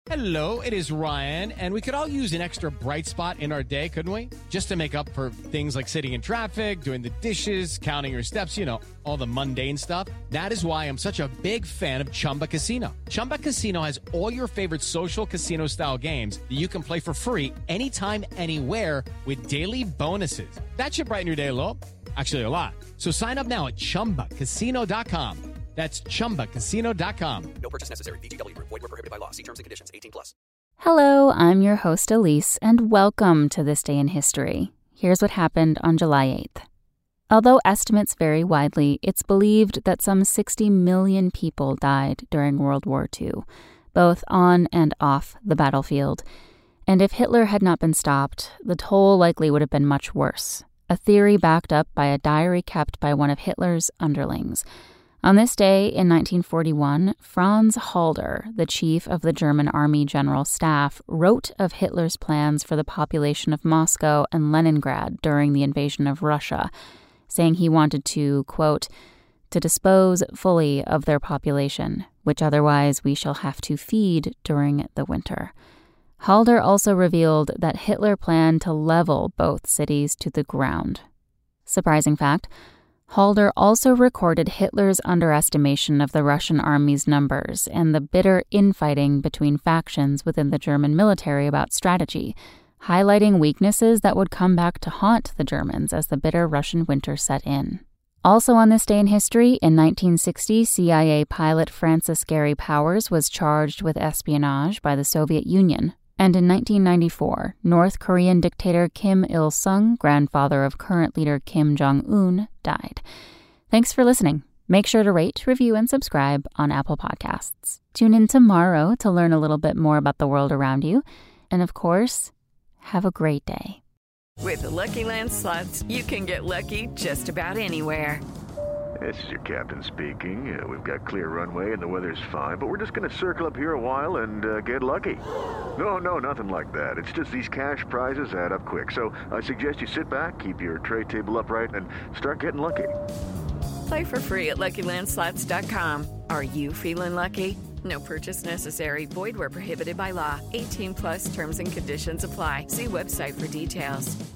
Hello, it is Ryan, and we could all use an extra bright spot in our day, couldn't we? Just to make up for things like sitting in traffic, doing the dishes, counting your steps, all the mundane stuff. That is why I'm such a big fan of Chumba Casino. Chumba Casino has all your favorite social casino-style games that you can play for free anytime, anywhere with daily bonuses. That should brighten your day a little. Actually, a lot. So sign up now at ChumbaCasino.com. That's ChumbaCasino.com. No purchase necessary. VGW Group. Void where prohibited by law. See terms and conditions. 18+. Hello, I'm your host Elise, and welcome to This Day in History. Here's what happened on July 8th. Although estimates vary widely, it's believed that some 60 million people died during World War II, both on and off the battlefield. And if Hitler had not been stopped, the toll likely would have been much worse, a theory backed up by a diary kept by one of Hitler's underlings. On this day in 1941, Franz Halder, the chief of the German Army General Staff, wrote of Hitler's plans for the population of Moscow and Leningrad during the invasion of Russia, saying he wanted to, quote, to dispose fully of their population, which otherwise we shall have to feed during the winter. Halder also revealed that Hitler planned to level both cities to the ground. Surprising fact, Halder also recorded Hitler's underestimation of the Russian army's numbers and the bitter infighting between factions within the German military about strategy, highlighting weaknesses that would come back to haunt the Germans as the bitter Russian winter set in. Also on this day in history, in 1960, CIA pilot Francis Gary Powers was charged with espionage by the Soviet Union. And in 1994, North Korean dictator Kim Il-sung, grandfather of current leader Kim Jong-un, died. Thanks for listening. Make sure to rate, review, and subscribe on Apple Podcasts. Tune in tomorrow to learn a little bit more about the world around you. And of course, have a great day. With the Lucky Land Slots, you can get lucky just about anywhere. This is your captain speaking. We've got clear runway and the weather's fine, but we're just going to circle up here a while and get lucky. No, nothing like that. It's just these cash prizes add up quick. So I suggest you sit back, keep your tray table upright, and start getting lucky. Play for free at LuckyLandSlots.com. Are you feeling lucky? No purchase necessary. Void where prohibited by law. 18+ terms and conditions apply. See website for details.